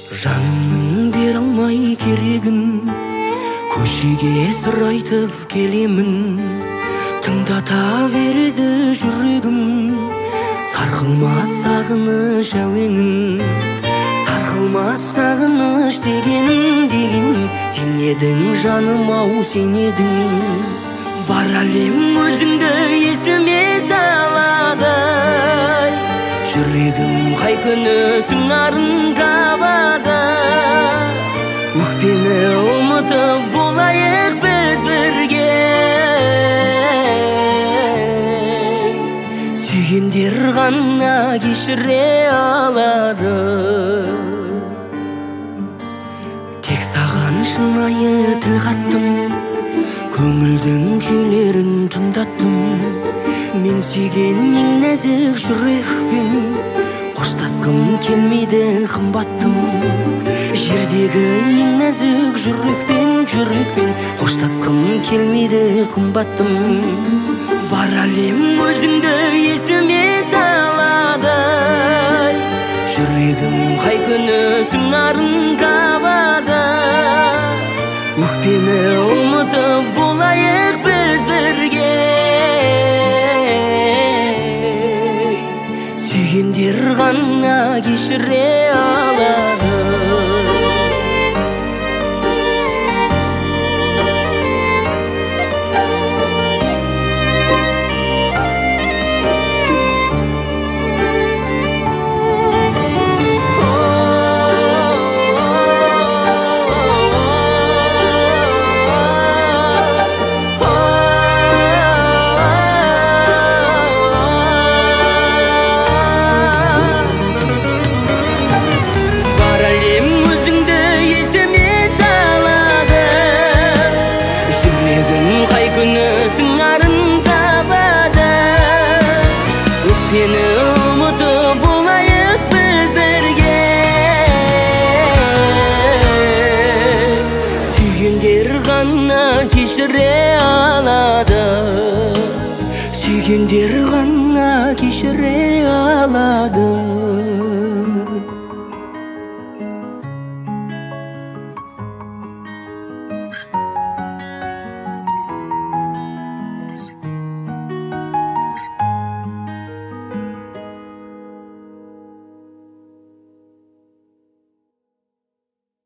Жанымның бере алмай керегін, көшеге сыр айтып келемін. Тыңдата береді жүрегім, сарқылмас сағыныш әуенін. Сарқылмас сағыныш дегенің, сен едің жаным ау, сен едің. Бар әлем өзіңді есіме салады, жүрегім қай күні сыңарын табады. Өкпені ұмытып болайық біз бірге, сүйгендер ғана кешіре алады. Тек саған шынайы тіл қаттым, көңілдің күйлерін тыңдаттым. Мен сүйген ең нәзік жүрекпен қоштасқым келмейді қымбаттым. Жердегі ең нәзік жүрекпен қоштасқым келмейді қымбаттым. Бар әлем өзіңді есіме салады, жүрегім қай күні сыңарын табады. Өкпені ұмытып болайық біз бірге, сүйгендер ғана кешіре алады. Өкпені ұмытып болайық біз бірге, сүйгендер ғана кешіре алады, сүйгендер ғана кешіре алады.